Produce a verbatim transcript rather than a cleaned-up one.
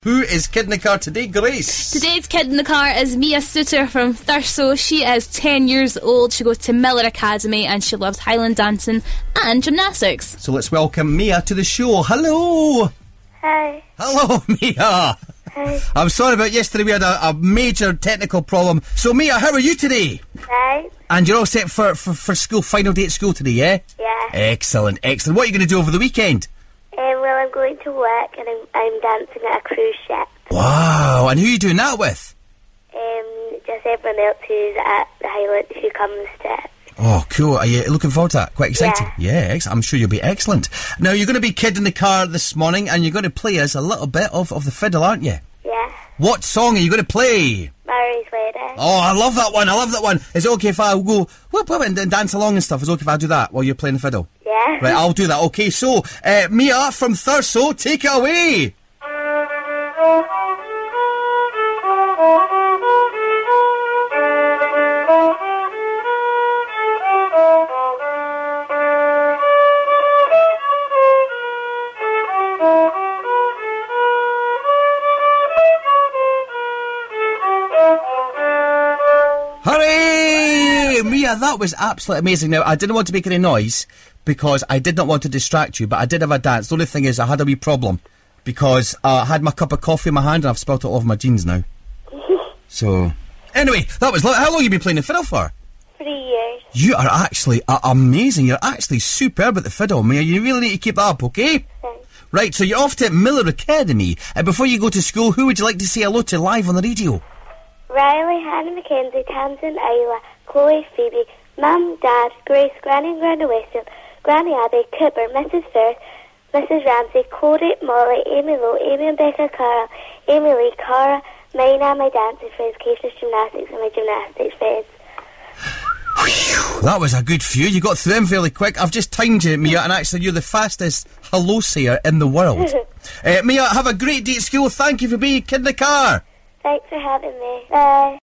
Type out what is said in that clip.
Who is Kid in the Car today, Grace? Today's Kid in the Car is Mia Suter from Thurso. She is ten years old. She goes to Miller Academy and she loves Highland dancing and gymnastics. So let's welcome Mia to the show. Hello! Hi. Hello, Mia! Hi. I'm sorry about yesterday, we had a, a major technical problem. So, Mia, how are you today? Right. And you're all set for, for, for school, final day at school today, yeah? Yeah. Excellent, excellent. What are you going to do over the weekend? Um, well, I'm going to work and I'm, I'm dancing at a cruise ship. Wow, and who are you doing that with? Um, just everyone else who's at the Highland who comes to it. Oh, cool. Are you looking forward to that? Quite excited? Yeah. Yeah, ex- I'm sure you'll be excellent. Now, you're going to be Kid in the Car this morning and you're going to play us a little bit of, of the fiddle, aren't you? Yeah. What song are you going to play? Murray's Wedding. Oh, I love that one. I love that one. Is it okay if I go whoop, whoop, and, and dance along and stuff? Is it okay if I do that while you're playing the fiddle? Yeah. Right, I'll do that. Okay, so, uh, Mia from Thurso, take it away. Hooray! Mia, that was absolutely amazing. Now, I didn't want to make any noise because I did not want to distract you, but I did have a dance. The only thing is I had a wee problem because uh, I had my cup of coffee in my hand and I've spilt it all over my jeans now. So, anyway, that was... Lo- how long have you been playing the fiddle for? Three years. You are actually uh, amazing. You're actually superb at the fiddle, Mia. You really need to keep that up, okay? Thanks. Right, so you're off to Miller Academy. And before you go to school, who would you like to say hello to live on the radio? Riley, Hannah Mackenzie, Tamsin, Isla, Chloe, Phoebe, Mum, Dad, Grace, Granny and Grandma Westfield, Granny Abby, Cooper, Missus Firth, Missus Ramsey, Cody, Molly, Amy Lowe, Amy and Becca Carl, Amy Lee, Cara, Mina, my dancing friends, Keisha's gymnastics and my gymnastics friends. That was a good few. You got through them fairly quick. I've just timed you, Mia, and actually you're the fastest hello sayer in the world. uh, Mia, have a great day at school. Thank you for being Kid in the Car. Thanks for having me. Bye.